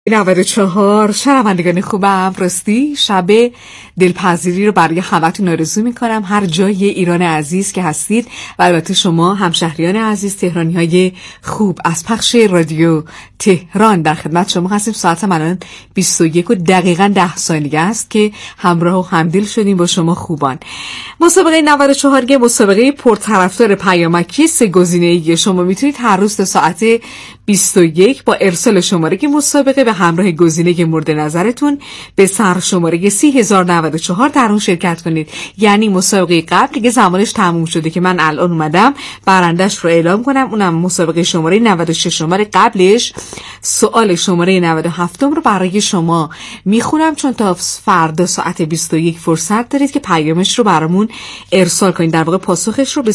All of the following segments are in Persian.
94 شنوندگان خوبم، راستی شب دلپذیری رو برای همتون آرزو میکنم هر جای ایران عزیز که هستید و البته شما همشهریان عزیز، تهرانی های خوب از پخش رادیو تهران در خدمت شما هستیم. ساعت الان 21 و دقیقاً 10 ثانیه است که همراه و همدل شدیم با شما خوبان. مسابقه 94 مسابقه پرطرفدار پیامکی سه گزینه‌ای شما میتونید هر روز تا ساعت 21 با ارسال شماره مسابقه به همراه گزینه مورد نظرتون به سر شماره 30,094 در اون شرکت کنید. یعنی مسابقه قبل که زمانش تموم شده که من الان اومدم برندش رو اعلام کنم، اونم مسابقه شماره 96. شماره قبلش سوال شماره 97 رو برای شما میخونم، چون تا فردا ساعت 21 فرصت دارید که پیامش رو برامون ارسال کنید، در واقع پاسخش رو به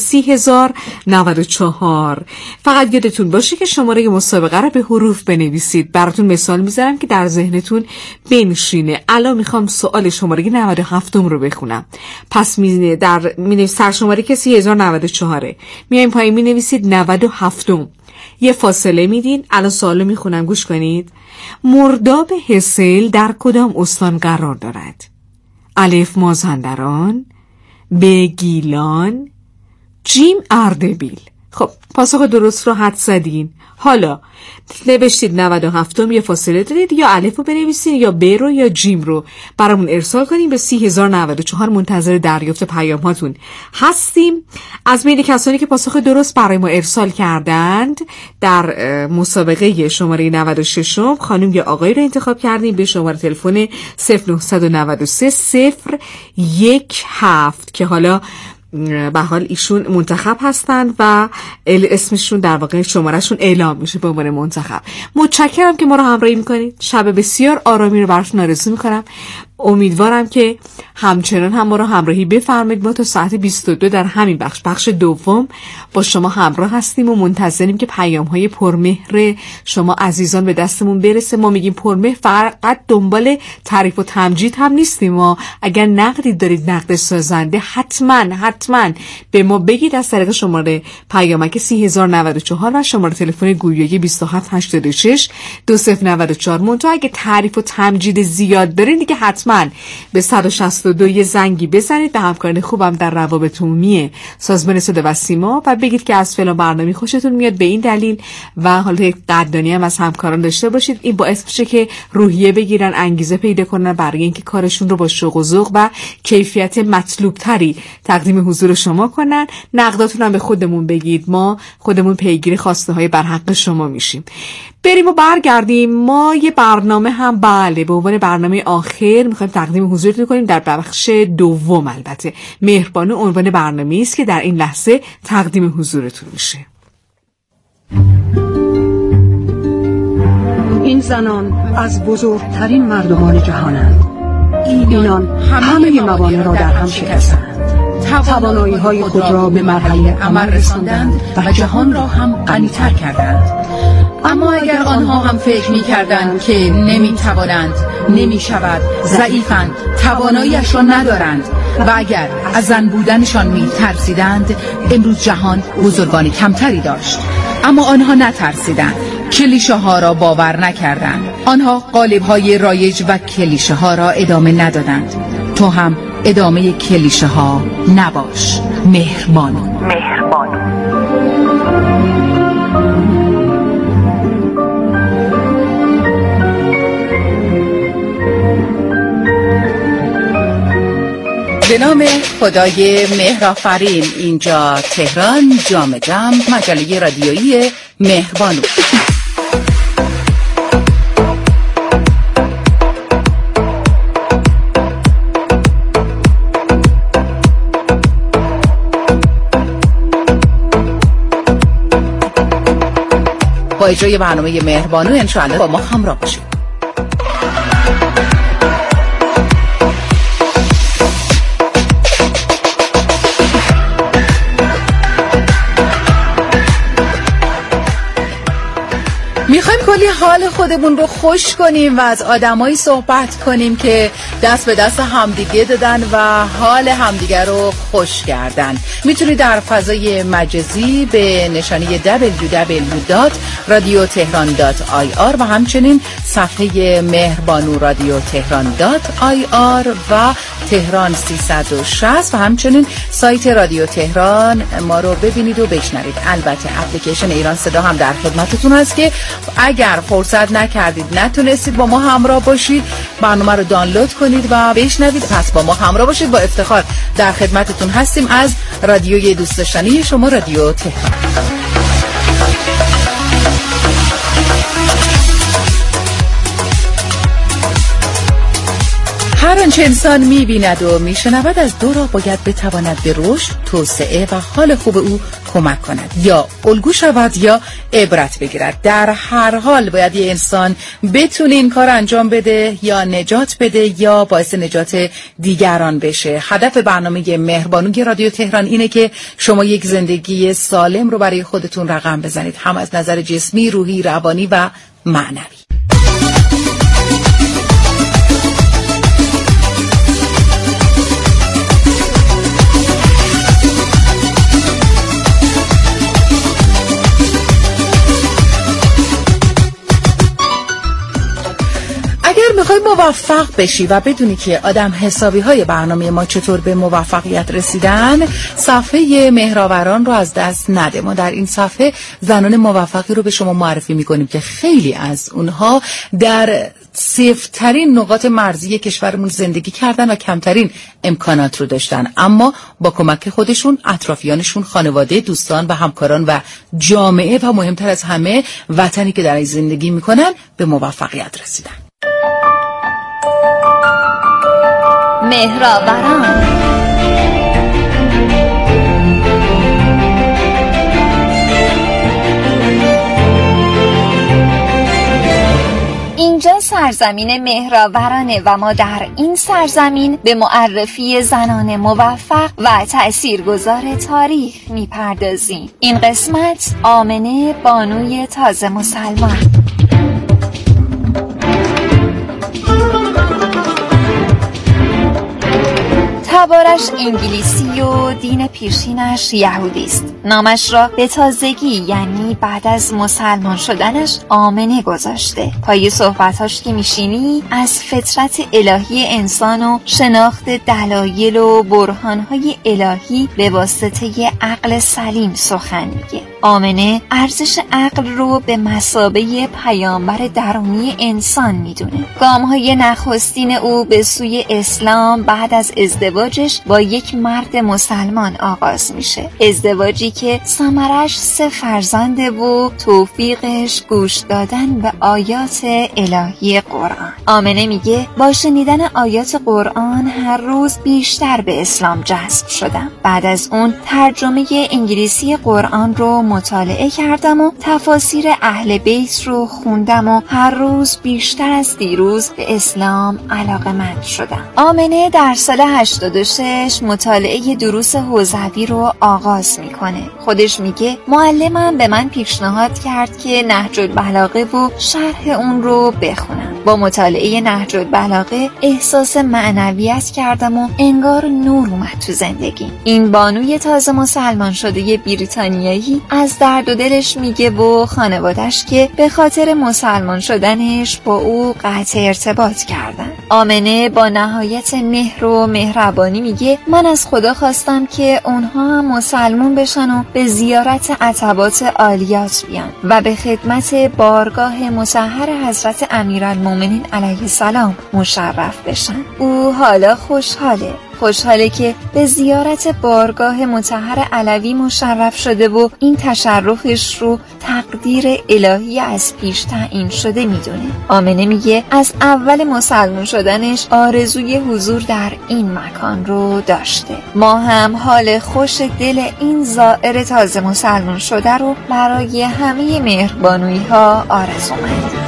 30,094. فقط یادتون باشه که شماره مسابقه رو به حروف بنویسید. براتون مثال میذارم که در ذهنتون بنشینه. الان میخوام سوال شماره 97 رو بخونم. پس سر شماره که 30,094 میایم پایین مینویسید 97. یه فاصله میدین. الان سوالو میخونم، گوش کنید. مرداب حسل در کدام استان قرار دارد؟ الف مازندران، ب گیلان، جیم اردبیل. خب پاسخ درست رو حدس زدین. حالا نوشتید 97، یه فاصله دارید، یا الف رو بنویسید یا ب رو یا جیم رو برامون ارسال کنیم به 30,094. منتظر دریافت پیام هاتون هستیم. از بین کسانی که پاسخ درست برای ما ارسال کردند در مسابقه شماره 96 خانم یا آقای رو انتخاب کردیم به شماره تلفن 0993 017 که حالا به حال ایشون منتخب هستند و اسمشون در واقع شمارهشون اعلام میشه به عنوان منتخب. متشکرم که ما رو همراهی میکنید. شب بسیار آرامی رو براتون آرزو میکنم. امیدوارم که همچنان هم ما رو همراهی بفرمایید. ما تا ساعت 22 در همین بخش دوم با شما همراه هستیم و منتظریم که پیام‌های پرمهر شما عزیزان به دستمون برسه. ما میگیم پرمهر فقط دنبال تعریف و تمجید هم نیستیم. ما اگر نقدی دارید، نقد سازنده، حتما به ما بگید از طریق شماره پیامک 30,094 و شماره تلفن گویایی 2786 2094. منتها اگه تعریف و تمجید زیاد دارین دیگه حتما به 162 یه زنگی بزنید به همکاران خوبم در روابط عمومی سازمان صدا و سیما و بگید که از فلان برنامه خوشتون میاد به این دلیل و حالا یک قدردانی هم از همکاران داشته باشید. این باعث میشه که روحیه بگیرن، انگیزه پیدا کنن برای اینکه کارشون رو با شوق و ذوق و کیفیت مطلوب تری تقدیم حضور شما کنن. نقداتون هم به خودمون بگید، ما خودمون پیگیر خواسته های بر حق شما میشیم. بریم و برگردیم. ما یه برنامه هم به عنوان برنامه آخر میخوایم تقدیم حضورتون کنیم در بخش دوم. البته مهربانو عنوان برنامه‌ای است که در این لحظه تقدیم حضورتون میشه. این زنان از بزرگترین مردمان جهانند. اینان همه موانع را در هم شکستند. توانایی‌های خود را به مرحله عمل رساندند و جهان را هم غنی‌تر کردند. اما اگر آنها هم فکر می‌کردند که نمی‌توانند، نمی‌شود، ضعیفند، توانایی‌اش را ندارند و اگر از زن بودنشان می‌ترسیدند، امروز جهان بزرگان کمتری داشت. اما آنها نترسیدند، کلیشه‌ها را باور نکردند. آنها قالب‌های رایج و کلیشه‌ها را ادامه ندادند. تو هم ادامه کلیشه‌ها نباش. مهربان. به نام خدای مهرآفرین. اینجا تهران، جام جم، مجله رادیویی مهربانو. با اجرای برنامه مهربانو انشاءالله با ما همراه باشید. میخوایم کلی حال خودمون رو خوش کنیم و از آدمایی صحبت کنیم که دست به دست همدیگه دادن و حال همدیگه رو خوش کردن. میتونید در فضای مجازی به نشانی www.radiotehran.ir و همچنین صفحه مهربانو رادیو تهران.ir و تهران 360 و همچنین سایت رادیو تهران ما رو ببینید و بشنوید. البته اپلیکیشن ایران صدا هم در خدمتتون هست که اگر فرصت نکردید نتونستید با ما همراه باشید، برنامه رو دانلود کنید و بشنوید. پس با ما همراه باشید. با افتخار در خدمتتون هستیم از رادیوی دوست داشتنی شما، رادیو تهران. هر آنچه انسان می‌بیند و می‌شنود از دو راه باید بتواند به رشد، توسعه و حال خوب او کمک کند، یا الگو شود یا عبرت بگیرد. در هر حال باید یه انسان بتونه این کار انجام بده، یا نجات بده یا باعث نجات دیگران بشه. هدف برنامه مهربانوی رادیو تهران اینه که شما یک زندگی سالم رو برای خودتون رقم بزنید، هم از نظر جسمی، روحی، روانی و معنوی. میخوای موفق بشی و بدونی که آدم حسابی های برنامه ما چطور به موفقیت رسیدن، صفحه مهرآوران رو از دست نده. ما در این صفحه زنان موفقی رو به شما معرفی میکنیم که خیلی از اونها در صفرترین نقاط مرزی کشورمون زندگی کردن و کمترین امکانات رو داشتن، اما با کمک خودشون، اطرافیانشون، خانواده، دوستان و همکاران و جامعه و مهمتر از همه وطنی که در این زندگی میکنن به موفقیت رسیدن. مهرآوران. اینجا سرزمین مهرآورانه و ما در این سرزمین به معرفی زنان موفق و تأثیرگذار تاریخ میپردازیم. این قسمت آمنه بانوی تازه مسلمان. تبارش انگلیسی و دین پیشینش یهودی است. نامش را به تازگی، یعنی بعد از مسلمان شدنش، آمنه گذاشته. پای صحبتاش که میشینی از فطرت الهی انسان و شناخت دلایل و برهانهای الهی به واسطه عقل سلیم سخن میگه. آمنه ارزش عقل رو به مثابه پیامبر درونی انسان میدونه. گام‌های نخستین او به سوی اسلام بعد از ازدواجش با یک مرد مسلمان آغاز میشه. ازدواجی که ثمرش 3 فرزنده و توفیقش گوش دادن به آیات الهی قرآن. آمنه میگه با شنیدن آیات قرآن هر روز بیشتر به اسلام جذب شدم. بعد از اون ترجمه انگلیسی قرآن رو مطالعه کردم و تفاسیر اهل بیت رو خوندم و هر روز بیشتر از دیروز به اسلام علاقه‌مند شدم. آمنه در سال 86 مطالعه دروس حوزوی رو آغاز میکنه. خودش میگه معلمم به من پیشنهاد کرد که نهج البلاغه و شرح اون رو بخونم. با مطالعه نهج البلاغه احساس معنویت کردم و انگار نور اومد تو زندگی. این بانوی تازه مسلمان شده بریتانیایی از درد و دلش میگه و خانواده‌اش که به خاطر مسلمان شدنش با او قطع ارتباط کردن. آمنه با نهایت مهر و مهربانی میگه من از خدا خواستم که اونها هم مسلمون بشن و به زیارت عتبات عالیات بیان و به خدمت بارگاه مطهر حضرت امیرالمومنین علیه السلام مشرف بشن. او حالا خوشحاله که به زیارت بارگاه مطهر علوی مشرف شده و این تشرفش رو تقدیر الهی از پیش تعیین شده میدونه. آمنه میگه از اول مسلمان شدنش آرزوی حضور در این مکان رو داشته. ما هم حال خوش دل این زائر تازه مسلمان شده رو برای همه مهربانویی ها آرزومندیم.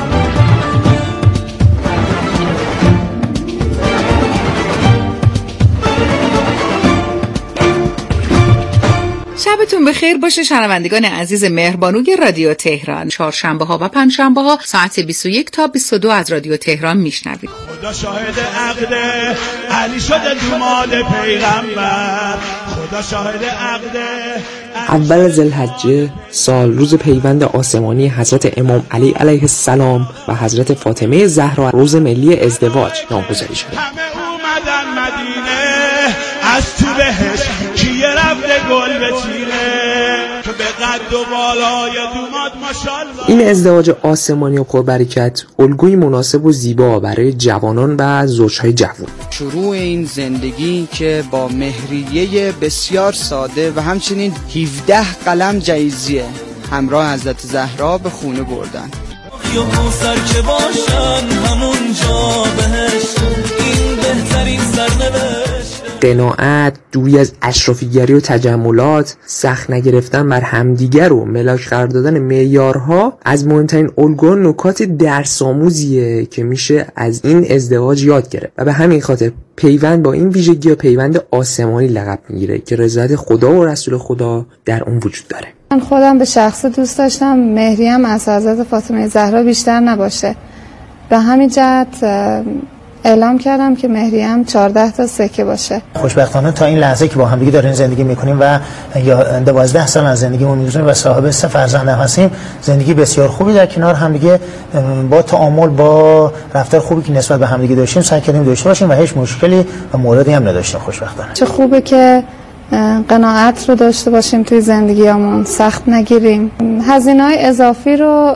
شبتون بخیر باشه شنوندگان عزیز مهربانوی رادیو تهران. چهارشنبه‌ها و پنجشنبه‌ها ساعت 21 تا 22 از رادیو تهران میشنوید. خدا شاهد عقد علی شده دوماد پیغمبر، خدا شاهد عقد. اول ذوالحجه سال روز پیوند آسمانی حضرت امام علی علیه السلام و حضرت فاطمه زهرا روز ملی ازدواج نامگذاری شد. همه اومدن مدینه از تو بهش کیه رفته گل بچینه که به قد و بالای دوماد ماشاءالله. این ازدواج آسمانی و پربرکت الگوی مناسب و زیبا برای جوانان و زوجهای جوان. شروع این زندگی که با مهریه بسیار ساده و همچنین 17 قلم جایزیه همراه حضرت زهرا به خونه بردن. یا سر که باشن همون جا بهش این بهترین سرنوشت. قناعت، دوری از اشرافیگری و تجملات، سخت نگرفتن بر همدیگر و ملاک قرار دادن معیارها از مهمترین الگوها نکات درس‌آموزیه که میشه از این ازدواج یاد گرفت و به همین خاطر پیوند با این ویژگی پیوند آسمانی لقب میگیره که رضایت خدا و رسول خدا در اون وجود داره. من خودم به شخص دوست داشتم مهریم از حضرت فاطمه زهرا بیشتر نباشه. به همین جهت اعلام کردم که مهریم 14 تا سکه باشه. خوشبختانه تا این لحظه که با هم دیگه داریم زندگی میکنیم و یا 12 سال از زندگیمون می‌گذرونیم و صاحب 3 فرزند هستیم، زندگی بسیار خوبی در کنار هم دیگه با تعامل با رفتار خوبی که نسبت به هم دیگه داشتیم سعی کردیم داشته باشیم و هیچ مشکلی و موردی هم نداشتیم خوشبختانه. چه خوبه که قناعت رو داشته باشیم توی زندگیامون، سخت نگیریم، هزینه‌های اضافی رو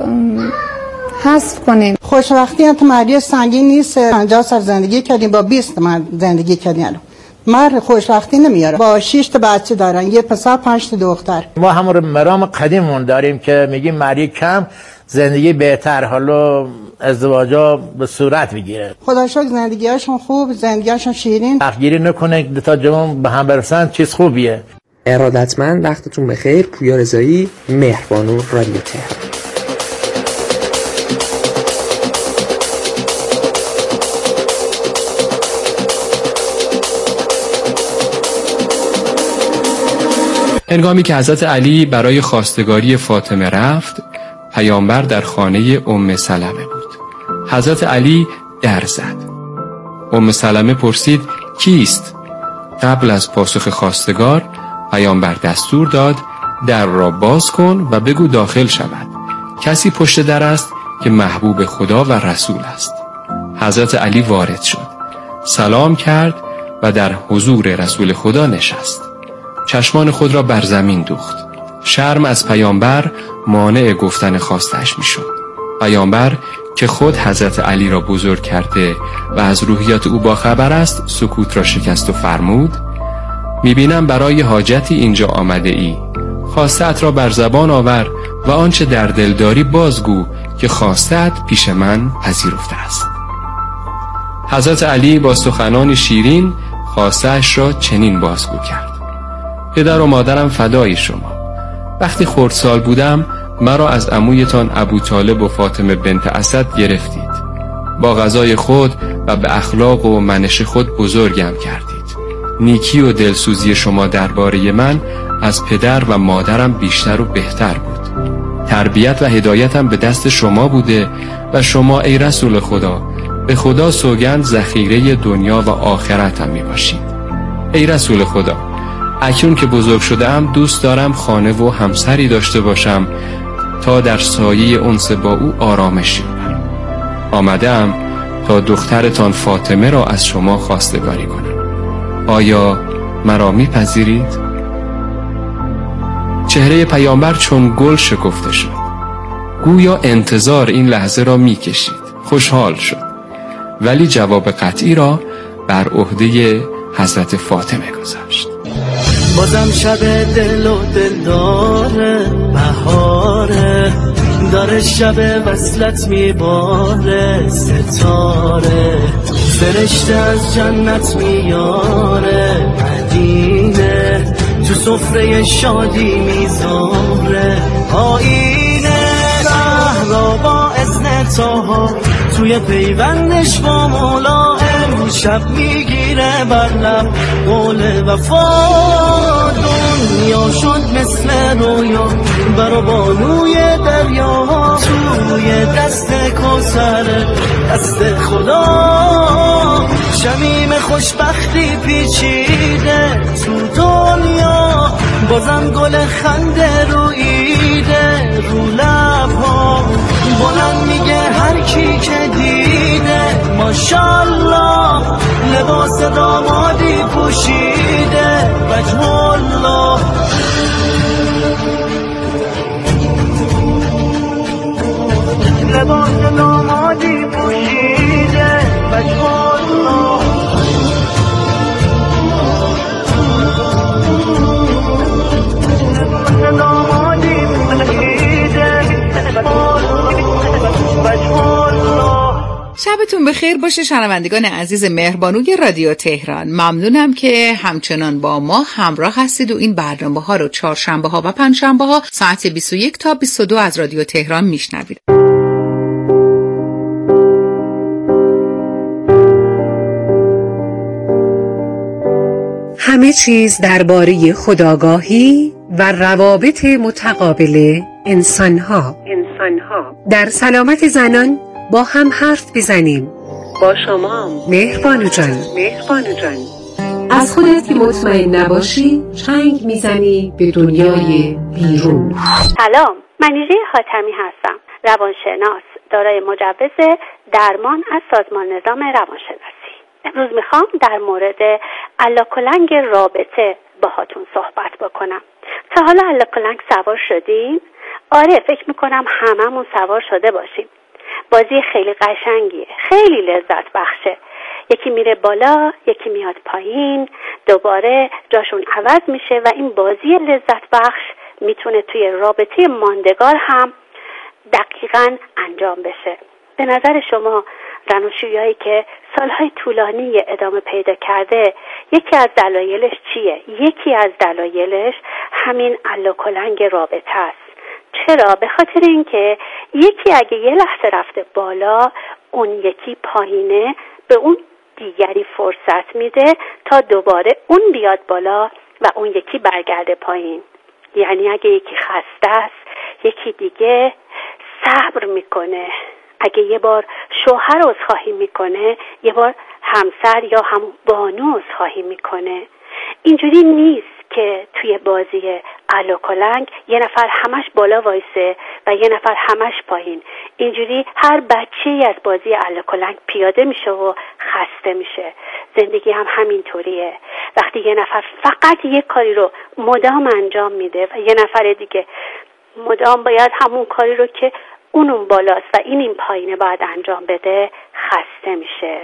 حذف کنیم. خوشبختی هم تو مریض سنگین نیست. 50 سال زندگی کردیم، با 20 من زندگی کردیم. مرد خوشبختی نمیاره. با 6 تا بچه دارن، یه پسر 5 تا دختر. ما همون مرام قدیممون داریم که میگیم مرد کم زندگی بهتر، حالا ازدواجا به صورت میگیره. خدا شکر زندگیاشون خوب، زندگیاشون شیرین. تغییری نکنه دو تا جوان به هم برسن چیز خوبیه. ارادتمند، وقتتون بخیر. پویا رضایی، مهربانو، رادیو تهران. هنگامی که حضرت علی برای خواستگاری فاطمه رفت، پیامبر در خانه ام سلمه بود. حضرت علی در زد. ام سلمه پرسید کیست؟ قبل از پاسخ خواستگار پیامبر دستور داد در را باز کن و بگو داخل شود. کسی پشت در است که محبوب خدا و رسول است. حضرت علی وارد شد، سلام کرد و در حضور رسول خدا نشست. چشمان خود را بر زمین دوخت. شرم از پیامبر مانع گفتن خواستش می شد. پیامبر که خود حضرت علی را بزرگ کرده و از روحیات او باخبر است، سکوت را شکست و فرمود می بینم برای حاجتی اینجا آمده ای. خواستت را بر زبان آور و آنچه در دل داری بازگو که خواستت پیش من پذیرفته است. حضرت علی با سخنان شیرین خواستش را چنین بازگو کرد: پدر و مادرم فدای شما. وقتی خردسال بودم مرا از عمویتان ابوطالب و فاطمه بنت اسد گرفتید. با غذای خود و به اخلاق و منش خود بزرگم کردید. نیکی و دلسوزی شما درباره من از پدر و مادرم بیشتر و بهتر بود. تربیت و هدایتم به دست شما بوده و شما ای رسول خدا به خدا سوگند ذخیره دنیا و آخرتم می باشید. ای رسول خدا، اکنون که بزرگ شده‌ام دوست دارم خانه و همسری داشته باشم تا در سایه انس با او آرامش یابم. آمده‌ام تا دخترتان فاطمه را از شما خواستگاری کنم. آیا مرا می‌پذیرید؟ چهره پیامبر چون گل شکفته شد. گویا انتظار این لحظه را می‌کشید. خوشحال شد، ولی جواب قطعی را بر عهده حضرت فاطمه گذاشت. بازم شب دل و دلداره، بهاره داره شب وصلت میباره، ستاره فرشته از جنت میاره، مدینه تو سفره شادی میذاره، آینه زهرا با اذن طاها توی پیوندش با مولا امشب میگیره بر لب قول وفا. دنیا شد مثل رویا برا بانوی دریا، توی دست کوثر دست خدا. شمیم خوشبختی پیچیده تو دنیا، بازم گل خنده رویده رو لبها. بلند میگه هر کی که دیده ماشالله، لباس دامادی پوشیده وجه الله. لباس دامادی پوشیده وجه الله. شبتون بخیر باشه شنوندگان عزیز مهربانوی رادیو تهران. ممنونم که همچنان با ما همراه هستید و این برنامه‌ها رو چهارشنبه‌ها و پنجشنبه‌ها ساعت 21 تا 22 از رادیو تهران میشنوید. همه چیز درباره خودآگاهی و روابط متقابل انسان‌ها. در سلامت زنان با هم حرف بزنیم. با شما مهربانو جان. از خودت که مطمئن نباشی چنگ میزنی به دنیای بیرون. سلام، منیژه خاتمی هستم، روانشناس دارای مجوز درمان از سازمان نظام روانشناسی. امروز میخوام در مورد الاکلنگ رابطه باهاتون صحبت بکنم. تا حالا الاکلنگ سوار شدین؟ آره، فکر میکنم هممون سوار شده باشیم. بازی خیلی قشنگیه، خیلی لذت بخشه. یکی میره بالا، یکی میاد پایین، دوباره جاشون عوض میشه و این بازی لذت بخش میتونه توی رابطه ماندگار هم دقیقاً انجام بشه. به نظر شما زناشویی که سالهای طولانی ادامه پیدا کرده، یکی از دلایلش چیه؟ یکی از دلایلش همین الاکلنگ رابطه است. چرا؟ به خاطر اینکه یکی اگه یه لحظه رفته بالا، اون یکی پایینه، به اون دیگری فرصت میده تا دوباره اون بیاد بالا و اون یکی برگرده پایین. یعنی اگه یکی خسته است، یکی دیگه صبر میکنه. اگه یه بار شوهر عذرخواهی میکنه، یه بار همسر یا هم بانو عذرخواهی میکنه. اینجوری نیست که توی بازی الاکلنگ یه نفر همش بالا وایسه و یه نفر همش پایین. اینجوری هر بچه‌ای از بازی الاکلنگ پیاده میشه و خسته میشه. زندگی هم همینطوریه. وقتی یه نفر فقط یه کاری رو مدام انجام میده و یه نفر دیگه مدام باید همون کاری رو که اون بالاست و این پایینه باید انجام بده، خسته میشه.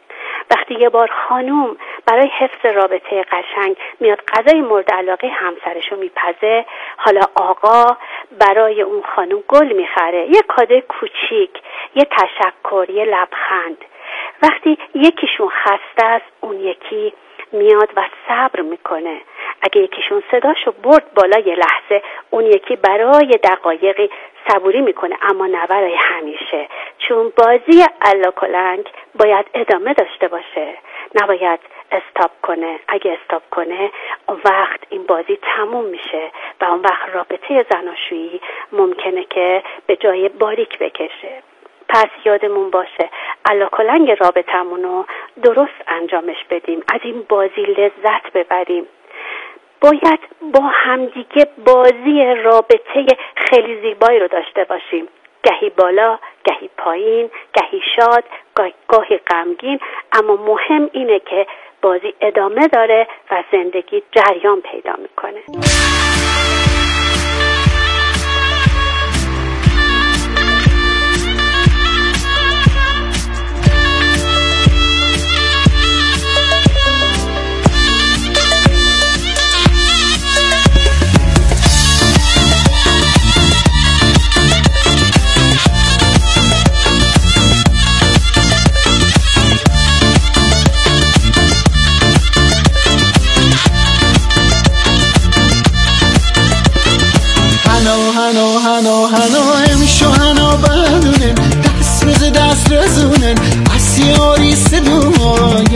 وقتی یه بار خانوم برای حفظ رابطه قشنگ میاد غذای مورد علاقه همسرشو میپزه، حالا آقا برای اون خانوم گل میخره، یه کادوی کوچیک، یه تشکر، یه لبخند. وقتی یکیشون خسته است، اون یکی میاد و صبر میکنه. اگه یکیشون صداشو برد بالا یه لحظه، اون یکی برای دقایقی صبوری میکنه، اما نه برای همیشه. چون بازی الاکلنگ باید ادامه داشته باشه، نباید استاپ کنه. اگه استاپ کنه، اون وقت این بازی تموم میشه و اون وقت رابطه زناشویی ممکنه که به جای باریک بکشه. پس یادمون باشه الاکلنگ رابطمونو درست انجامش بدیم، از این بازی لذت ببریم. باید با همدیگه بازی رابطه خیلی زیبایی رو داشته باشیم، گهی بالا، گهی پایین، گهی شاد، گاهی غمگین، اما مهم اینه که بازی ادامه داره و زندگی جریان پیدا میکنه.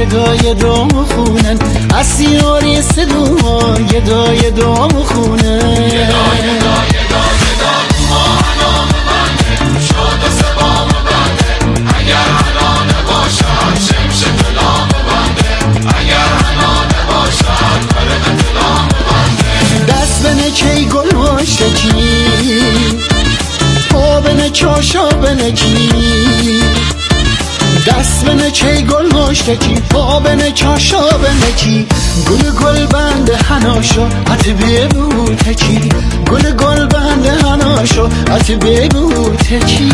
یه دام خونن اسیاری صدوها یه دام خونن یه دا ما هنام بنده شاد و سبام بنده اگر هنا نباشد شمش دلام بنده اگر هنا نباشد برد دلام بنده دست بنه کی گل واشکی پا بنه چاشا بنه کی دست بنه چی گل مشتکی پا بنه چاشا بنه کی گل بنده هناشا ات بگو تکی گل بنده هناشا ات بگو تکی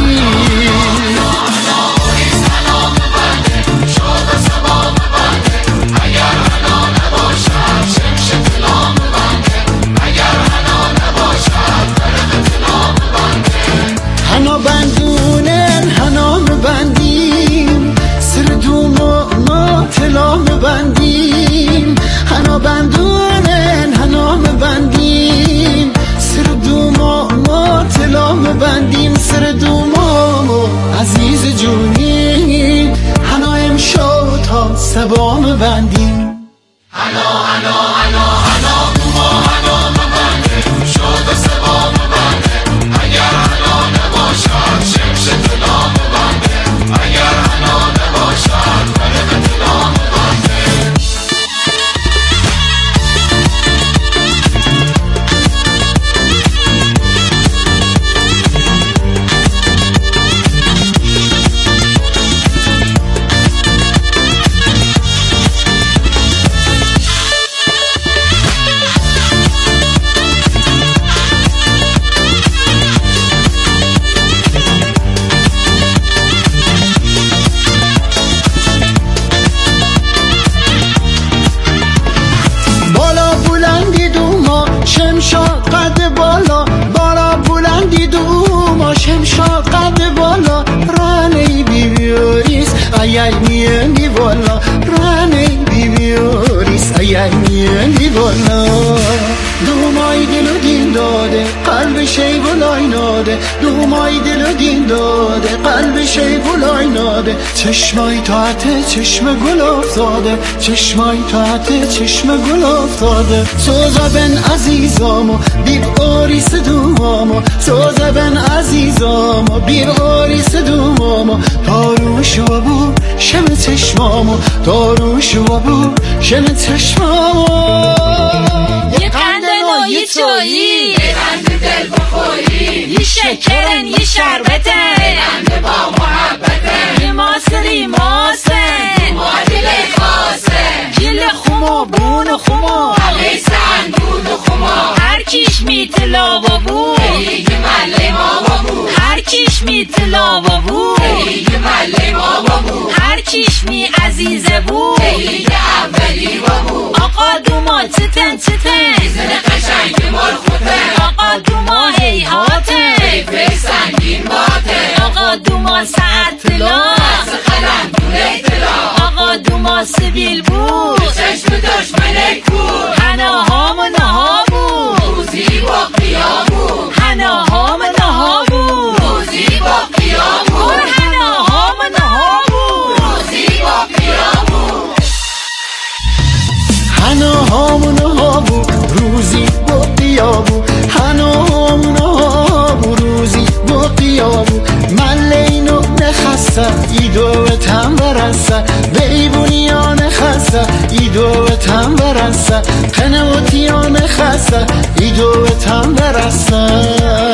هنا بندونن هنا بندیم سر دوما تلام بندیم هنا بندونن هنا بندیم سر دوما تلام بندیم سر دوما عزیز جونی هنا امشا تا سبام بندیم هنا دوما هنا بنده شاد سبام بنده اگر هنا نباشد شمش دلام بنده اگر هنا نباشد برد دلام بنده ayay miyendi bolla rane bibioris ayay miyendi bolla dumay dilu din dode qalbi shay bulay node dumay dilu din dode qalbi shay bulay node chashmay taate chashma gul افتاده چشمای taate chashma gul افتاده soza ben azizamo bir oris dumamo soza ben azizamo bir oris dumamo tarush wabu شم چشمامو داروش و بو شم چشمامو یه قند نوعی تویی یه قند دل بخوری یه شکرن یه شربتن یه قند با محبتن یه ماسری ماسن ما دل خاصه گل خوما بون و خوما حقیسن بود و خوما هر کیش میتلا و بو یه مله ما و بو هر کیش میتلا و بو یه مله ما و بو هر کیش می عزیزه بو یه اولی و بو آقا دوما چتن زن قشنگ مال خوتن آقا دوما هیهاتن فکر سنگین باتن آقا دوما ساعت طلا خلم دونه طلا آقا دوما سبیل بود چشم دشمنک بود هناهام و نها بود روزی با قیام بود هناهام و نها بود روزی با قیام بود هناهام و نها بود روزی با قیام بود هناهام نها بود روزی با قیام هناهام نها بود روزی با قیام ملینو نخسته ایدو تم برسه بیبونیان خسته ایدو تم برسه قنوتیان خسته ایدو تم برسه.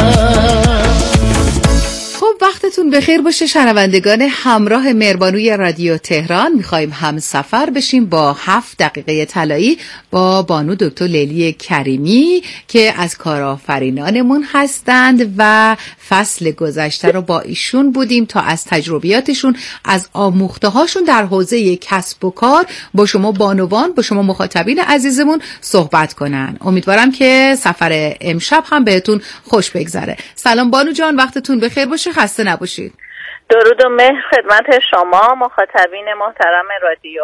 وقتتون بخیر باشه شنوندگان همراه مهربانوی رادیو تهران. میخوایم هم سفر بشیم با 7 دقیقه طلایی با بانو دکتر لیلی کریمی که از کارآفرینانمون هستند و فصل گذشته رو با ایشون بودیم تا از تجربیاتشون از آموخته هاشون در حوزه کسب و کار با شما بانوان با شما مخاطبین عزیزمون صحبت کنن. امیدوارم که سفر امشب هم بهتون خوش بگذره. سلام بانو جان، وقتتون بخیر باشه، خسته نباشید. درود و مهر خدمت شما مخاطبین محترم رادیو.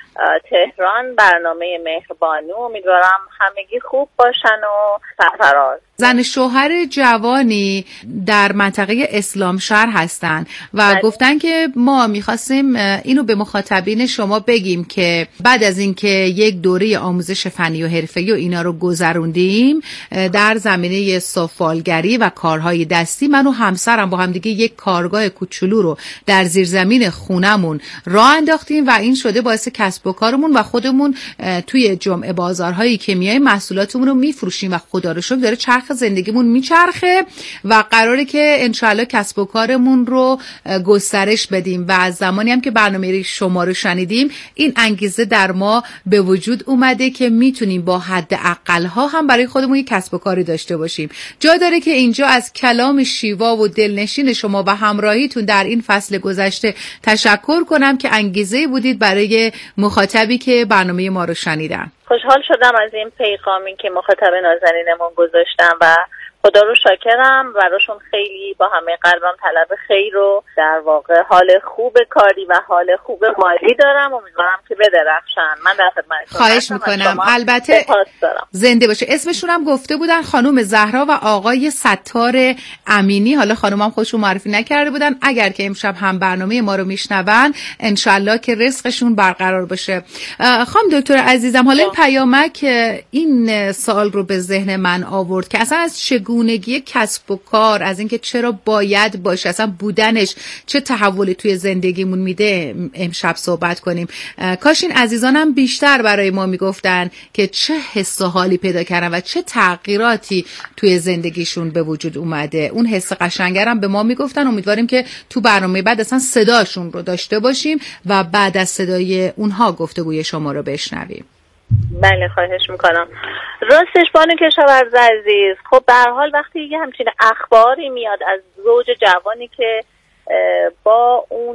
تهران برنامه مهربانو. امیدوارم همگی خوب باشن و سرفراز. زن شوهر جوانی در منطقه اسلامشهر هستن و گفتن که ما میخواستیم اینو به مخاطبین شما بگیم که بعد از اینکه یک دوره آموزش فنی و حرفه‌ای و اینا رو گذروندیم در زمینه سفالگری و کارهای دستی، من و همسرم با هم دیگه یک کارگاه کوچولو رو در زیرزمین خونمون راه انداختیم و این شده باعث کسب و کارمون و خودمون توی جمعه بازارهایی که میایم محصولاتمون رو میفروشیم و خدا رو شکر داره چرخ زندگیمون میچرخه و قراره که انشالله کسب و کارمون رو گسترش بدیم و از زمانی هم که برنامه شما رو شنیدیم این انگیزه در ما به وجود اومده که میتونیم با حد اقلها هم برای خودمون یک کسب و کاری داشته باشیم. جا داره که اینجا از کلام شیوا و دلنشین شما و همراهیتون در این فصل گذشته تشکر کنم که انگیزه بودید برای مخاطبی که برنامه ما رو شنیدن. خوشحال شدم از این پیغامی که مخاطب نازنینمون گذاشتم و خدا رو شاکرم. براشون خیلی با همه قلبم طلب خیر و در واقع حال خوب کاری و حال خوب مالی دارم. امیدوارم که بدرخشن. من در خدمتتون خواهش میکنم. البته زنده باشه. اسمشون هم گفته بودن خانم زهرا و آقای ستار امینی. حالا خانومم خودشون معرفی نکرده بودن. اگر که امشب هم برنامه ما رو میشنون انشالله که رزقشون برقرار باشه. خانم دکتر عزیزم، حالا این پیامک این سوال رو به ذهن من آورد که اصلا از چگونگی کسب و کار، از اینکه چرا باید باشه، اصلا بودنش چه تحولی توی زندگیمون میده امشب صحبت کنیم. کاش این عزیزانم بیشتر برای ما میگفتن که چه حس و حالی پیدا کردن و چه تغییراتی توی زندگیشون به وجود اومده. اون حس قشنگرم به ما میگفتن. امیدواریم که تو برنامه بعد اصلا صداشون رو داشته باشیم و بعد از صدای اونها گفتگوی شما رو بشنویم. بله خواهش میکنم. راستش بانو کشاورز عزیز، خب به هر حال وقتی یه همچین اخباری میاد از زوج جوانی که با اون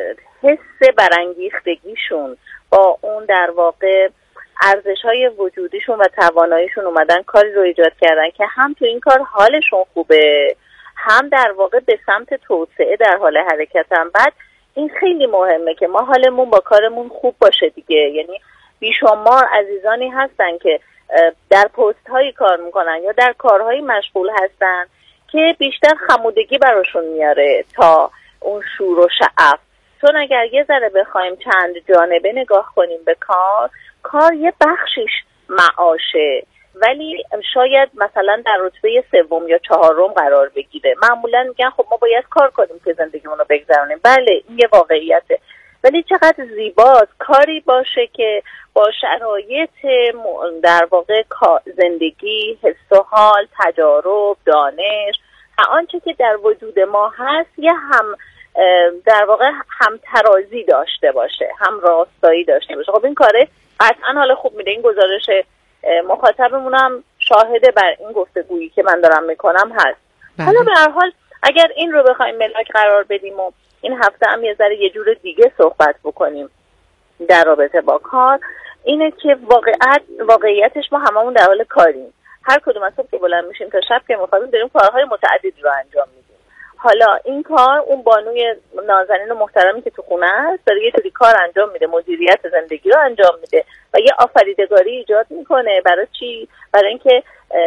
حس برانگیختگیشون، با اون در واقع ارزش‌های وجودیشون و تواناییشون اومدن کاری رو ایجاد کردن که هم تو این کار حالشون خوبه، هم در واقع به سمت توسعه در حال حرکتن. بعد این خیلی مهمه که ما حالمون با کارمون خوب باشه دیگه. یعنی بیشمار عزیزانی هستن که در پست هایی کار میکنن یا در کارهایی مشغول هستن که بیشتر خمودگی براشون میاره تا اون شور و شعف. چون اگر یه ذره بخوایم چند جانبه نگاه کنیم به کار یه بخشیش معاشه، ولی شاید مثلا در رتبه 3 یا 4 قرار بگیره. معمولا میگن خب ما باید کار کنیم که زندگیمون رو بگذرونیم. بله این یه واقعیته، ولی چقدر زیباست کاری باشه که با شرایط در واقع زندگی، حس و حال، تجارب، دانش و آنچه که در وجود ما هست یه هم در واقع هم ترازی داشته باشه، هم راستایی داشته باشه. خب این کاره قطعا حال خوب میده. این گزارش مخاطبمونم شاهده بر این گفتگویی که من دارم میکنم هست. حالا به هر حال اگر این رو بخوایم ملاک قرار بدیم و این هفته هم یه ذره یه جور دیگه صحبت بکنیم در رابطه با کار، اینه که واقعیتش ما هممون در حال کاریم. هر کدوم از صبح که بلند میشیم تا شب که میخوایم داریم کارهای متعددی رو انجام میدیم. حالا این کار اون بانوی نازنین و محترمی که تو خونه است داره یه جوری کار انجام میده، مدیریت زندگی رو انجام میده و یه آفریدگاری ایجاد میکنه. برای چی؟ برای اینکه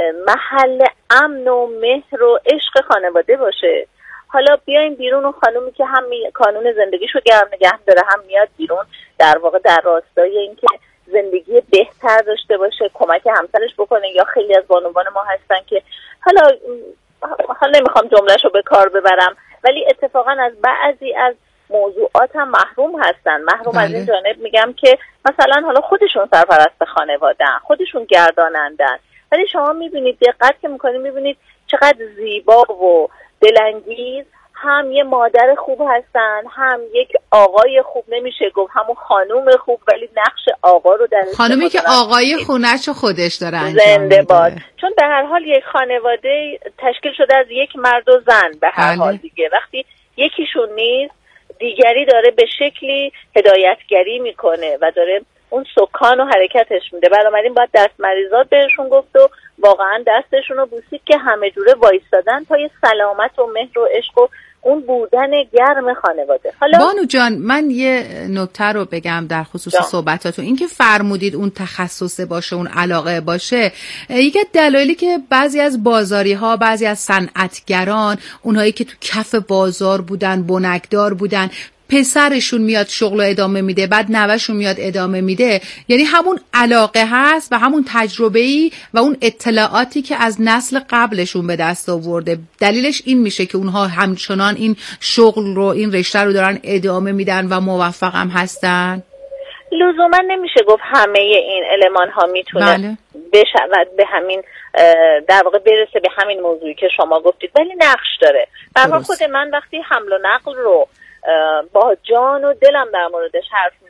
محل امن و مهر و عشق خانواده باشه. حالا بیایم بیرون و خانومی که هم کانون زندگیشو گرم نگه داره هم میاد بیرون در واقع در راستای اینکه زندگی بهتر داشته باشه، کمک همسرش بکنه. یا خیلی از بانوان ما هستن که حالا نمیخوام جملهشو به کار ببرم، ولی اتفاقا از بعضی از موضوعات هم محروم هستن. محروم از این جانب میگم که مثلا حالا خودشون سرپرست خانواده‌ان، خودشون گردانندن، ولی شما میبینید دقت که میکنید میبینید چقدر زیبا و دلانگیز هم یه مادر خوب هستن، هم یک آقای خوب. نمیشه گفت همون خانوم خوب، ولی نقش آقا رو در خانومی که آقای خونه‌شو خودش داره انجام زنده باد. چون به هر حال یک خانواده تشکیل شده از یک مرد و زن. به هر حال دیگه وقتی یکیشون نیست دیگری داره به شکلی هدایتگری میکنه و داره اون سکان و حرکتش میده. بنابراین باید دست مریضات بهشون گفت و واقعا دستشون رو بوسید که همه جوره وایستادن پای سلامت و مهر و عشق و اون بودن گرم خانواده. حالا بانو جان من یه نکته رو بگم در خصوص صحبتاتون، این که فرمودید اون تخصصه باشه، اون علاقه باشه، یکی از دلایلی که بعضی از بازاری ها، بعضی از صنعتگران، اونهایی که تو کف بازار بودن، بنکدار بودن، پسرشون میاد شغل رو ادامه میده، بعد نوهشون میاد ادامه میده، یعنی همون علاقه هست و همون تجربه‌ای و اون اطلاعاتی که از نسل قبلشون به دست آورده. دلیلش این میشه که اونها همچنان این شغل رو، این رشته رو دارن ادامه میدن و موفق هم هستن. لزوما نمیشه گفت همه این المان ها میتونه بشود به همین در واقع برسه به همین موضوعی که شما گفتید، ولی نقش داره. برای خود من وقتی حمل و نقل رو با جان و دلم در موردش حرف